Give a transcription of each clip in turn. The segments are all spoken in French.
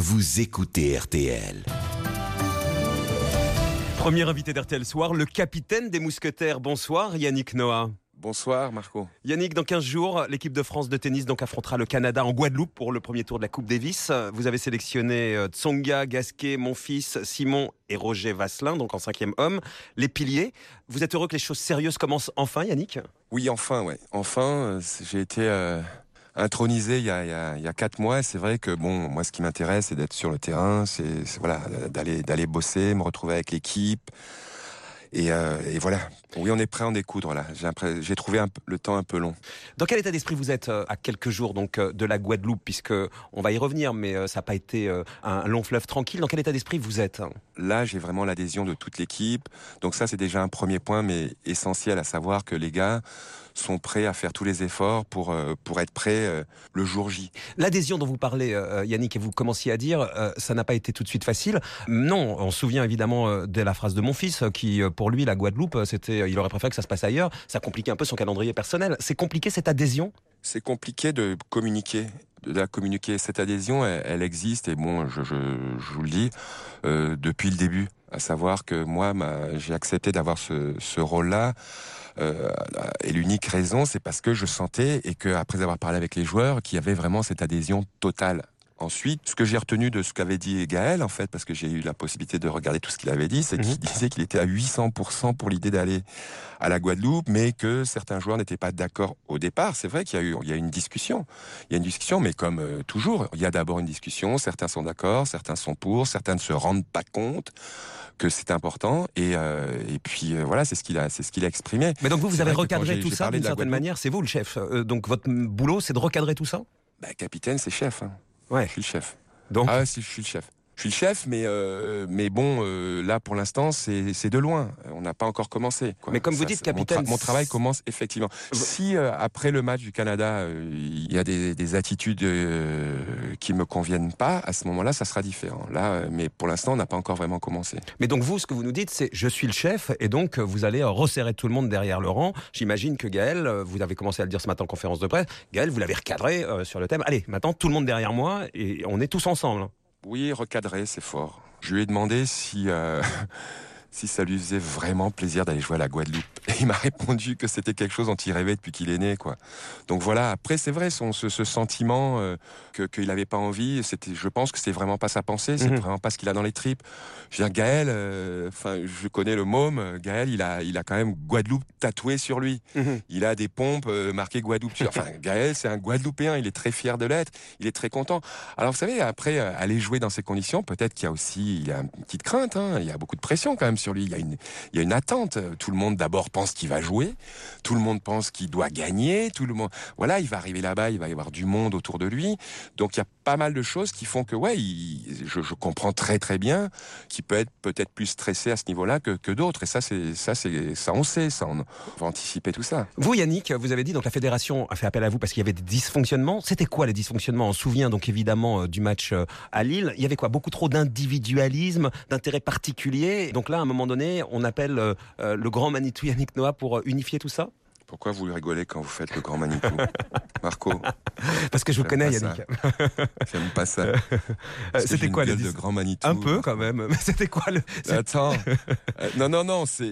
vous écoutez RTL. Premier invité d'RTL Soir, le capitaine des Mousquetaires. Bonsoir Yannick Noah. Bonsoir Marco. Yannick, dans 15 jours, l'équipe de France de tennis affrontera le Canada en Guadeloupe pour le premier tour de la Coupe Davis. Vous avez sélectionné Tsonga, Gasquet, Monfils, Simon et Roger Vasselin, donc en 5e homme, les piliers. Vous êtes heureux que les choses sérieuses commencent enfin, Yannick ? Oui, enfin, ouais. Enfin, j'ai été intronisé il y a 4 mois. C'est vrai que moi, ce qui m'intéresse, c'est d'être sur le terrain, c'est voilà, d'aller bosser, me retrouver avec l'équipe. Et voilà. Oui, on est prêt à en découdre là. J'ai trouvé le temps un peu long. Dans quel état d'esprit vous êtes à quelques jours donc de la Guadeloupe, puisque on va y revenir, mais ça n'a pas été un long fleuve tranquille. Dans quel état d'esprit vous êtes ? Là, j'ai vraiment l'adhésion de toute l'équipe. Donc ça, c'est déjà un premier point, mais essentiel, à savoir que les gars sont prêts à faire tous les efforts pour être prêts le jour J. L'adhésion dont vous parlez, Yannick, et vous commenciez à dire, ça n'a pas été tout de suite facile. Non, on se souvient évidemment de la phrase de mon fils, qui pour lui, la Guadeloupe, il aurait préféré que ça se passe ailleurs. Ça compliquait un peu son calendrier personnel. C'est compliqué cette adhésion ? C'est compliqué de communiquer. Cette adhésion, elle existe, et bon, je vous le dis, depuis le début. À savoir que moi, j'ai accepté d'avoir ce rôle-là. Et l'unique raison, c'est parce que je sentais, et qu'après avoir parlé avec les joueurs, qu'il y avait vraiment cette adhésion totale. Ensuite, ce que j'ai retenu de ce qu'avait dit Gaël, en fait, parce que j'ai eu la possibilité de regarder tout ce qu'il avait dit, c'est qu'il disait qu'il était à 800% pour l'idée d'aller à la Guadeloupe, mais que certains joueurs n'étaient pas d'accord au départ. C'est vrai qu'il y a une discussion. Il y a une discussion, mais comme toujours, il y a d'abord une discussion. Certains sont d'accord, certains sont pour, certains ne se rendent pas compte que c'est important, et puis voilà, c'est ce qu'il a exprimé. Mais donc vous avez recadré tout ça d'une certaine manière, c'est vous le chef. Donc votre boulot, c'est de recadrer tout ça ? Capitaine, c'est chef. Hein. Ouais. Je suis le chef. Donc... Ah, si, je suis le chef. Je suis le chef, mais bon, là pour l'instant, c'est de loin. On n'a pas encore commencé. Quoi. Mais comme vous dites, capitaine, mon travail commence effectivement. Si après le match du Canada, il y a des attitudes qui me conviennent pas, à ce moment-là, ça sera différent. Là, mais pour l'instant, on n'a pas encore vraiment commencé. Mais donc vous, ce que vous nous dites, c'est je suis le chef, et donc vous allez resserrer tout le monde derrière le rang. J'imagine que Gaël, vous avez commencé à le dire ce matin en conférence de presse. Gaël, vous l'avez recadré sur le thème. Allez, maintenant tout le monde derrière moi, et on est tous ensemble. Oui, recadrer, c'est fort. Je lui ai demandé si ça lui faisait vraiment plaisir d'aller jouer à la Guadeloupe. Et il m'a répondu que c'était quelque chose dont il rêvait depuis qu'il est né, quoi. Donc voilà, après c'est vrai, ce sentiment qu'il n'avait pas envie, je pense que c'est vraiment pas sa pensée, c'est vraiment pas ce qu'il a dans les tripes. Je veux dire, Gaël, je connais le môme, Gaël, il a quand même Guadeloupe tatoué sur lui. Il a des pompes marquées Guadeloupe. Enfin, Gaël, c'est un Guadeloupéen, il est très fier de l'être, il est très content. Alors vous savez, après, aller jouer dans ces conditions, peut-être qu'il y a une petite crainte, hein, il y a beaucoup de pression quand même sur lui, il y a une attente. Tout le monde d'abord pense qu'il va jouer, tout le monde pense qu'il doit gagner, tout le monde, voilà, il va arriver là-bas, il va y avoir du monde autour de lui, donc il y a pas mal de choses qui font que je comprends très très bien qu'il peut être peut-être plus stressé à ce niveau-là que d'autres, et ça on sait, on va anticiper tout ça. Vous Yannick, vous avez dit donc la fédération a fait appel à vous parce qu'il y avait des dysfonctionnements. C'était quoi les dysfonctionnements ? On se souvient donc évidemment du match à Lille. Il y avait quoi ? Beaucoup trop d'individualisme, d'intérêt particulier. Donc là, à un moment donné, on appelle le grand Manitou Yannick Noah pour unifier tout ça ? Pourquoi vous rigolez quand vous faites le grand Manitou, Marco ? Parce que je vous connais, Yannick. J'aime pas ça. C'était quoi le grand Manitou ? Un peu quand même. Mais c'était quoi le... Attends. Non.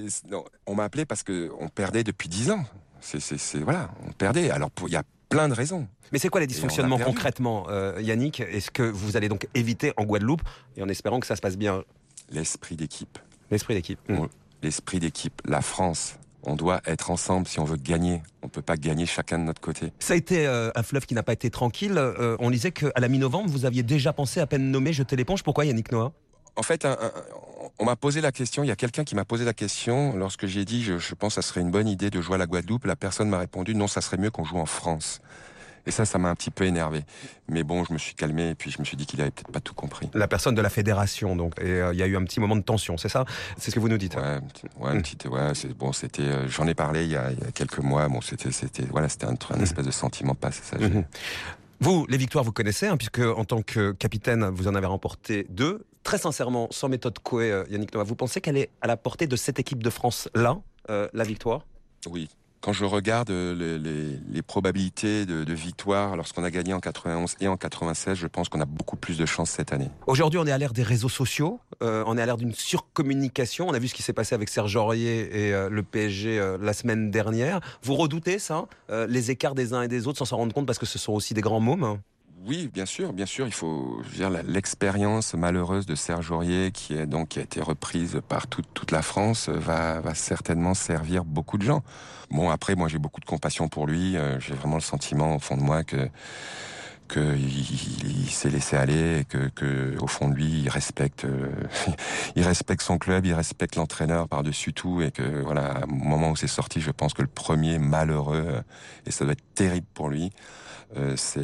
On m'a appelé parce que on perdait depuis 10 ans. Voilà, on perdait. Alors il y a plein de raisons. Mais c'est quoi les dysfonctionnements concrètement, Yannick ? Est-ce que vous allez donc éviter en Guadeloupe, et en espérant que ça se passe bien ? L'esprit d'équipe. L'esprit d'équipe. L'esprit d'équipe. La France. On doit être ensemble si on veut gagner. On ne peut pas gagner chacun de notre côté. Ça a été un fleuve qui n'a pas été tranquille. On disait qu'à la mi-novembre, vous aviez déjà pensé, à peine nommé, jeter l'éponge. Pourquoi, Yannick Noah ? En fait, on m'a posé la question, il y a quelqu'un qui m'a posé la question lorsque j'ai dit je pense que ça serait une bonne idée de jouer à la Guadeloupe. La personne m'a répondu non, ça serait mieux qu'on joue en France. Et ça m'a un petit peu énervé. Mais bon, je me suis calmé et puis je me suis dit qu'il avait peut-être pas tout compris. La personne de la fédération, donc. Et il y a eu un petit moment de tension, c'est ça ? C'est ce que vous nous dites ? C'était. J'en ai parlé il y a quelques mois. Bon, c'était un espèce de sentiment passager. Vous, les victoires, vous connaissez, hein, puisque en tant que capitaine, vous en avez remporté 2. Très sincèrement, sans méthode Coué, Yannick Noah, vous pensez qu'elle est à la portée de cette équipe de France-là, la victoire ? Oui. Quand je regarde les probabilités de victoire lorsqu'on a gagné en 91 et en 96, je pense qu'on a beaucoup plus de chance cette année. Aujourd'hui, on est à l'ère des réseaux sociaux, on est à l'ère d'une surcommunication. On a vu ce qui s'est passé avec Serge Aurier et le PSG la semaine dernière. Vous redoutez ça, les écarts des uns et des autres sans s'en rendre compte parce que ce sont aussi des grands mômes? Oui, bien sûr, il faut, je veux dire, l'expérience malheureuse de Serge Aurier, qui a été reprise par toute la France, va certainement servir beaucoup de gens. Bon, après, moi, j'ai beaucoup de compassion pour lui. J'ai vraiment le sentiment, au fond de moi, que il s'est laissé aller et que au fond de lui, il respecte son club, il respecte l'entraîneur par-dessus tout, et que voilà, au moment où c'est sorti, je pense que le premier malheureux, et ça doit être terrible pour lui. C'est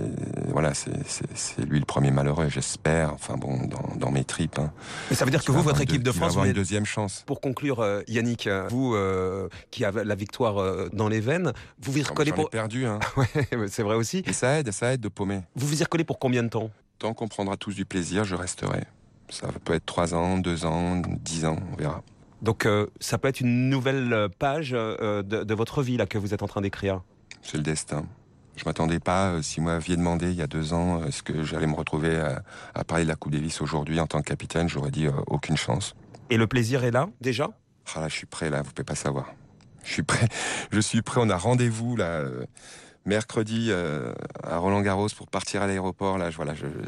lui le premier malheureux, j'espère, enfin bon, dans mes tripes. Hein. Mais ça veut dire que vous, votre équipe de France, va avoir une deuxième chance. Pour conclure, Yannick, vous qui avez la victoire dans les veines, vous vous y recollez pour... J'en ai perdu, hein. Ouais, c'est vrai aussi. Et ça aide de paumer. Vous vous y recollez pour combien de temps? Tant qu'on prendra tous du plaisir, je resterai. Ça peut être 3 ans, 2 ans, 10 ans, on verra. Donc ça peut être une nouvelle page de votre vie là que vous êtes en train d'écrire. C'est le destin. Je m'attendais pas, si vous m'aviez demandé il y a 2 ans, est-ce que j'allais me retrouver à parler de la Coupe Davis aujourd'hui en tant que capitaine, j'aurais dit aucune chance. Et le plaisir est là, déjà? Ah là, je suis prêt, là, vous pouvez pas savoir. Je suis prêt, on a rendez-vous, là, mercredi, à Roland-Garros pour partir à l'aéroport, là,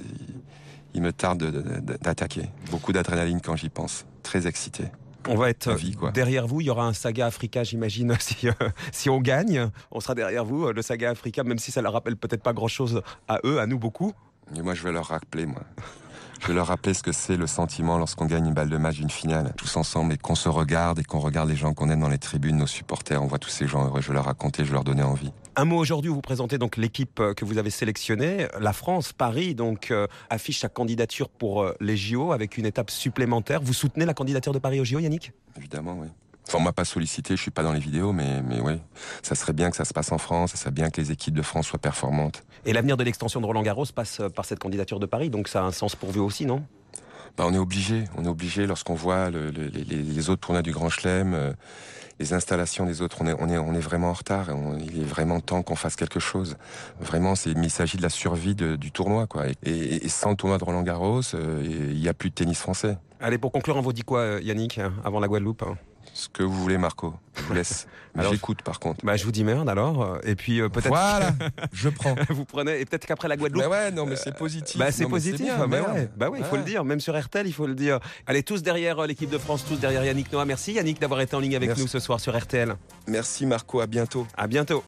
il me tarde d'attaquer. Beaucoup d'adrénaline quand j'y pense. Très excité. On va être derrière vous, il y aura un Saga Africa, j'imagine, si on gagne. On sera derrière vous, le Saga Africa, même si ça leur rappelle peut-être pas grand-chose à eux, à nous beaucoup. Et moi, je vais leur rappeler, Je vais leur rappeler ce que c'est le sentiment lorsqu'on gagne une balle de match d'une finale, tous ensemble, et qu'on se regarde, et qu'on regarde les gens qu'on aime dans les tribunes, nos supporters, on voit tous ces gens heureux, je vais leur raconter, je vais leur donner envie. Un mot aujourd'hui, vous présentez donc l'équipe que vous avez sélectionnée. La France, Paris, donc affiche sa candidature pour les JO avec une étape supplémentaire. Vous soutenez la candidature de Paris aux JO, Yannick? Évidemment, oui. Enfin, on m'a pas sollicité, je suis pas dans les vidéos, mais oui. Ça serait bien que ça se passe en France, ça serait bien que les équipes de France soient performantes. Et l'avenir de l'extension de Roland-Garros passe par cette candidature de Paris, donc ça a un sens pour vous aussi, non? On est obligé lorsqu'on voit les autres tournois du Grand Chelem, les installations des autres, on est vraiment en retard. Il est vraiment temps qu'on fasse quelque chose. Vraiment, il s'agit de la survie du tournoi, quoi. Et sans le tournoi de Roland-Garros, il n'y a plus de tennis français. Allez, pour conclure, on vous dit quoi, Yannick, avant la Guadeloupe? Ce que vous voulez, Marco. Je vous laisse. Alors, j'écoute, par contre. Je vous dis merde, alors. Et puis, peut-être... Voilà, je prends. Vous prenez... Et peut-être qu'après la Guadeloupe... Mais c'est positif. C'est positif. Il faut le dire. Même sur RTL, il faut le dire. Allez, tous derrière l'équipe de France, tous derrière Yannick Noah. Merci, Yannick, d'avoir été en ligne avec nous ce soir sur RTL. Merci, Marco. À bientôt. À bientôt.